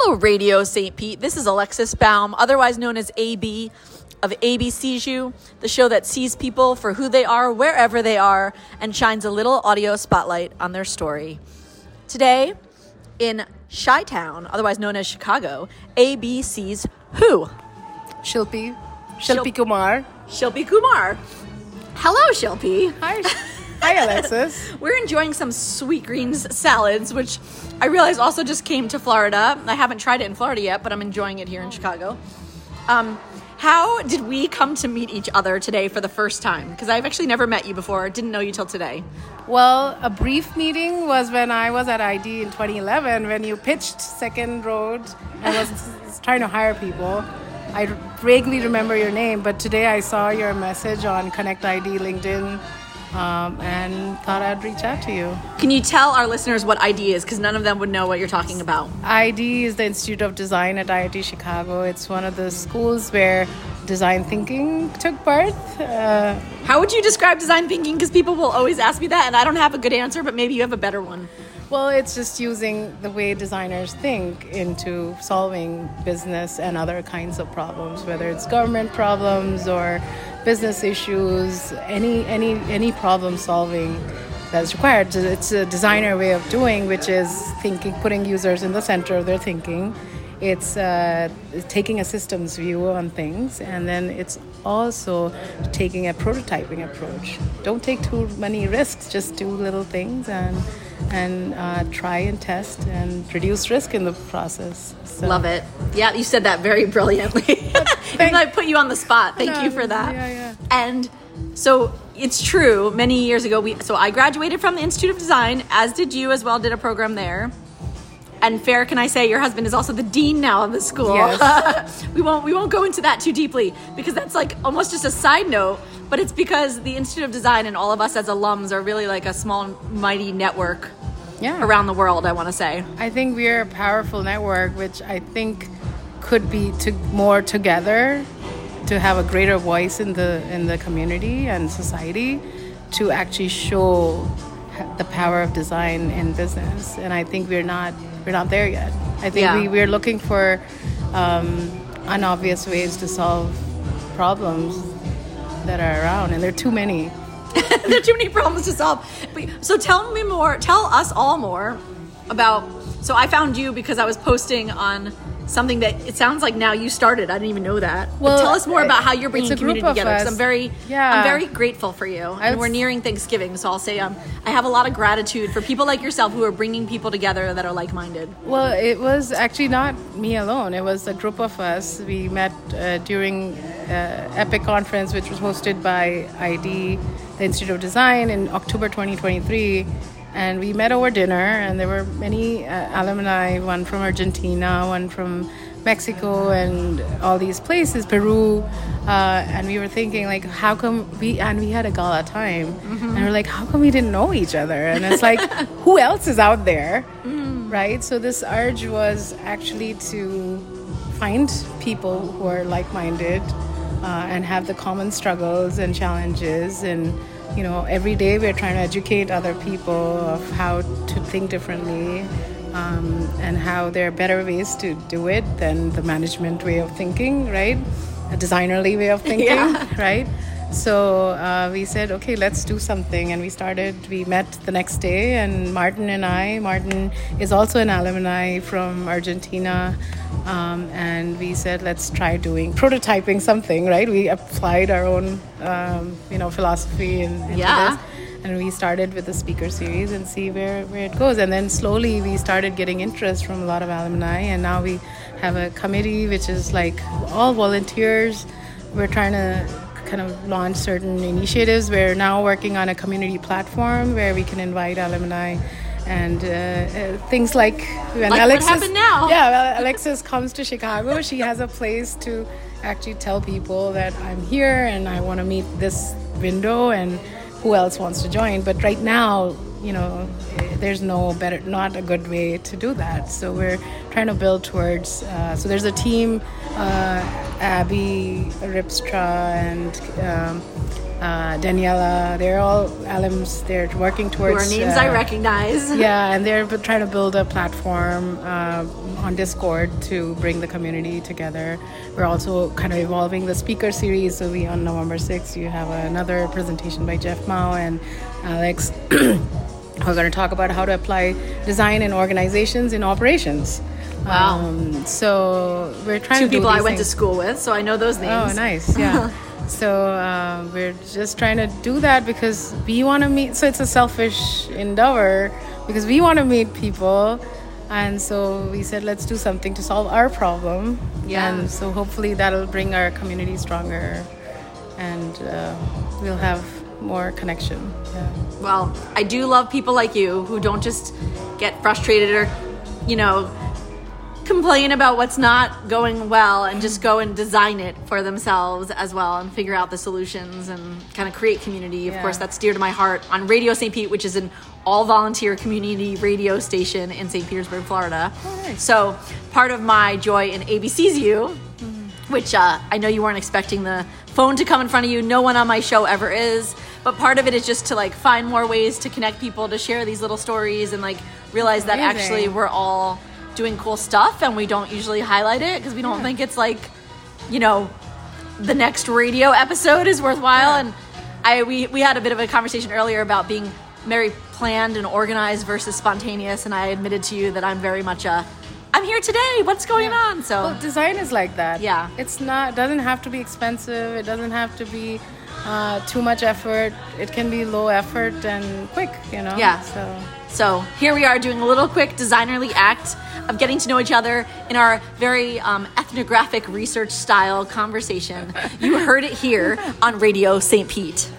Hello, Radio St. Pete. This is Alexis Baum, otherwise known as AB of AB Sees You, the show that sees people for who they are, wherever they are, and shines a little audio spotlight on their story. Today, in Chi-Town, otherwise known as Chicago, AB sees who? Shilpi Kumar. Shilpi Kumar. Hello, Shilpi. Hi, Alexis. We're enjoying some sweet greens salads, which I realize also just came to Florida. I haven't tried it in Florida yet, but I'm enjoying it here in Chicago. How did we come to meet each other today for the first time? Because I've actually never met you before. Didn't know you till today. Well, a brief meeting was when I was at ID in 2011 when you pitched Second Road and was trying to hire people. I vaguely remember your name, but today I saw your message on Connect ID LinkedIn and thought I'd reach out to you. Can you tell our listeners what ID is? Because none of them would know what you're talking about. ID is the Institute of Design at IIT Chicago. It's one of the schools where design thinking took birth. How would you describe design thinking? Because people will always ask me that, and I don't have a good answer, but maybe you have a better one. Well, it's just using the way designers think into solving business and other kinds of problems, whether it's government problems or business issues, any problem solving that's required. It's a designer way of doing, which is thinking, putting users in the center of their thinking. It's taking a systems view on things, and then it's also taking a prototyping approach. Don't take too many risks, just do little things and try and test and reduce risk in the process. So. Love it. Yeah, you said that very brilliantly. I put you on the spot. Thank you for that. Yeah. And so it's true, many years ago, I graduated from the Institute of Design, as did you as well, did a program there. And fair, can I say your husband is also the dean now of the school? Yes. We won't go into that too deeply because that's like almost just a side note, but it's because the Institute of Design and all of us as alums are really like a small, mighty network around the world, I want to say. I think we're a powerful network, which I think could be more together to have a greater voice in the community and society to actually show the power of design in business. And I think we're not there yet. I think we're looking for unobvious ways to solve problems that are around, and there are too many. There are too many problems to solve. So tell us all more about, so I found you because I was posting on something that it sounds like now you started. I didn't even know that. Well, but tell us more about how you're bringing community together. Because I'm very grateful for you. And we're nearing Thanksgiving, so I'll say I have a lot of gratitude for people like yourself who are bringing people together that are like-minded. Well, it was actually not me alone. It was a group of us. We met during EPIC conference, which was hosted by ID, the Institute of Design, in October 2023. And we met over dinner, and there were many alumni, one from Argentina, one from Mexico, and all these places, Peru. And we were thinking, like, how come we had a gala time. Mm-hmm. And we're like, how come we didn't know each other? And it's like, who else is out there, right? So this urge was actually to find people who are like-minded and have the common struggles and challenges. And every day we're trying to educate other people of how to think differently and how there are better ways to do it than the management way of thinking, right? A designerly way of thinking, right? So we said, okay, let's do something. And we met the next day, and Martin is also an alumni from Argentina. And we said, let's try prototyping something, right? We applied our own, philosophy into this. And we started with the speaker series and see where it goes. And then slowly we started getting interest from a lot of alumni. And now we have a committee, which is like all volunteers. We're trying to kind of launch certain initiatives. We're now working on a community platform where we can invite alumni and things like when Alexis, what happened now? Yeah, Alexis comes to Chicago, she has a place to actually tell people that I'm here and I want to meet this window and who else wants to join. But right now, there's not a good way to do that. So we're trying to build towards, so there's a team, Abby Ripstra and Daniela. They're all alums. They're working towards... Who are names I recognize. Yeah, and they're trying to build a platform on Discord to bring the community together. We're also kind of evolving the speaker series. So on November 6th, you have another presentation by Jeff Mao and Alex. We're going to talk about how to apply design in organizations in operations. Wow. So we're trying to do people I these went to things. school with, so I know those names. Oh, nice. Yeah. So we're just trying to do that because we want to meet. So it's a selfish endeavor because we want to meet people. And so we said, let's do something to solve our problem. Yeah. And so hopefully that'll bring our community stronger and we'll have more connection. Yeah. Well, I do love people like you who don't just get frustrated or, complain about what's not going well and just go and design it for themselves as well and figure out the solutions and kind of create community. Of course, that's dear to my heart on Radio St. Pete, which is an all-volunteer community radio station in St. Petersburg, Florida. Oh, nice. So part of my joy in ABC's You, which I know you weren't expecting the phone to come in front of you. No one on my show ever is. But part of it is just to find more ways to connect people, to share these little stories and realize that actually we're all doing cool stuff and we don't usually highlight it because we don't think it's the next radio episode is worthwhile. And we had a bit of a conversation earlier about being very planned and organized versus spontaneous, and I admitted to you that I'm very much I'm here today, what's going on? So well, design is like that. Yeah. It doesn't have to be expensive. It doesn't have to be too much effort. It can be low effort and quick, Yeah. So here we are doing a little quick designerly act of getting to know each other in our very ethnographic research style conversation. You heard it here on Radio St. Pete.